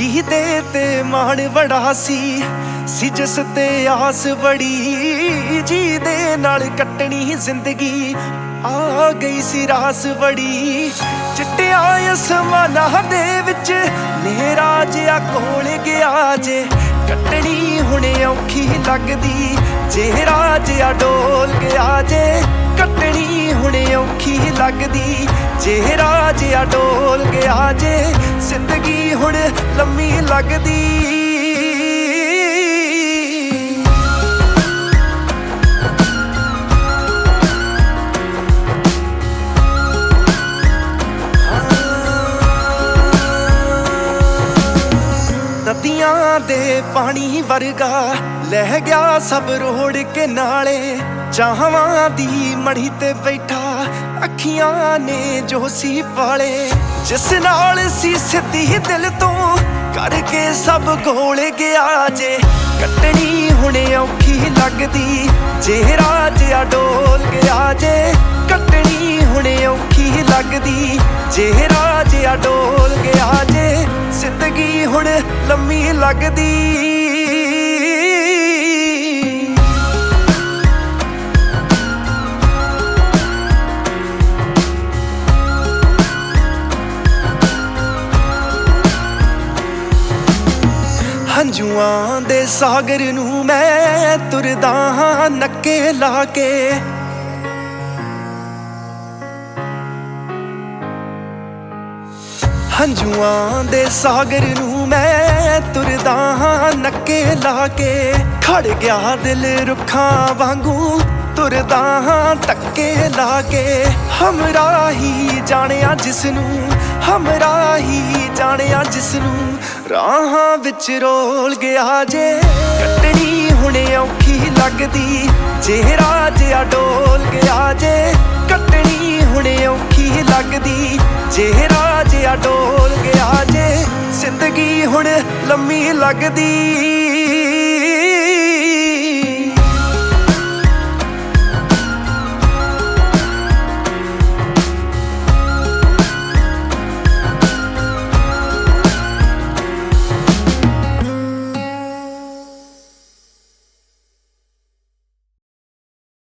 ਜੀਦੇ ਤੇ ਮਾਣ ਬੜਾ ਸੀ ਜਿਸ ਤੇ ਆਸ ਬੜੀ, ਜੀਦੇ ਨਾਲ ਕੱਟਣੀ ਜ਼ਿੰਦਗੀ ਆ ਗਈ ਸੀ ਰਾਸ ਬੜੀ। ਚਿੱਟਿਆ ਅਸਮਾਨਾਂ ਦੇ ਵਿੱਚ ਨੇਰਾ ਜਿਹਾ ਕੋਲ ਗਿਆ ਜੇ, ਕੱਟਣੀ ਹੁਣ ਔਖੀ ਲੱਗਦੀ ਜੇ ਰਾਜ ਆ ਡੋਲ ਗਿਆ ਜੇ, ਕੱਟਣੀ ਹੁਣ ਔਖੀ ਲੱਗਦੀ ਜੇ ਰਾਜ ਆ ਡੋਲ ਗਿਆ ਜੇ, ਜ਼ਿੰਦਗੀ ਹੁਣ ਲੰਮੀ ਲੱਗਦੀ। ਨਦੀਆਂ ਦੇ ਪਾਣੀ ਵਰਗਾ ਲਹਿ ਗਿਆ ਸਭ ਰੋੜ ਕੇ ਨਾਲੇ, ਚਾਹਵਾਂ ਦੀ ਮੜੀ ਤੇ ਬੈਠਾ ਅੱਖੀਆਂ ਨੇ ਜੋ ਸੀ ਪਾਲੇ, ਜਿਸ ਨਾਲ ਸੀ ਸਿੱਧੀ ਦਿਲ ਤੋਂ ਕਰਕੇ ਸਭ ਗੋਲ ਗਿਆ ਜੇ, ਕੱਟਣੀ ਹੁਣ ਔਖੀ ਲੱਗਦੀ ਜੇ ਰਾਜ ਆ ਡੋਲ ਗਿਆ ਜੇ, ਕੱਟਣੀ ਹੁਣ ਔਖੀ ਲੱਗਦੀ ਜੇ ਰਾਜ ਆ ਡੋਲ ਗਿਆ ਜੇ, ਜ਼ਿੰਦਗੀ ਹੁਣ ਲੰਮੀ ਲੱਗਦੀ। ਹੰਝੂਆਂ ਦੇ ਸਾਗਰ ਨੂੰ ਮੈਂ ਤੁਰਦਾ ਹਾਂ ਨੱਕੇ ਲਾ ਕੇ, ਹੰਝੂਆਂ ਦੇ ਸਾਗਰ ਨੂੰ ਮੈਂ ਤੁਰਦਾ ਹਾਂ ਨੱਕੇ ਲਾ ਕੇ, ਖੜ ਗਿਆ ਦਿਲ ਰੁੱਖਾਂ ਵਾਂਗੂ ਤੁਰਦਾ ਹਾਂ ਧੱਕੇ ਲਾ ਕੇ, ਹਮਰਾ ਹੀ ਜਾਣਿਆ ਜਿਸਨੂੰ, ਹਮਰਾ ਹੀ ਜਾਣਿਆ ਜਿਸਨੂੰ ਰਾਹਾਂ ਵਿੱਚ ਰੋਲ ਗਿਆ ਜੇ, ਕੱਟਣੀ ਹੁਣ ਔਖੀ ਲੱਗਦੀ ਜੇ ਰਾਜ ਆ ਡੋਲ ਗਿਆ ਜੇ, ਕੱਟਣੀ ਹੁਣ ਔਖੀ ਲੱਗਦੀ ਜੇ ਰਾਜ ਆ ਡੋਲ ਗਿਆ ਜੇ, ਜ਼ਿੰਦਗੀ ਹੁਣ ਲੰਮੀ ਲੱਗਦੀ।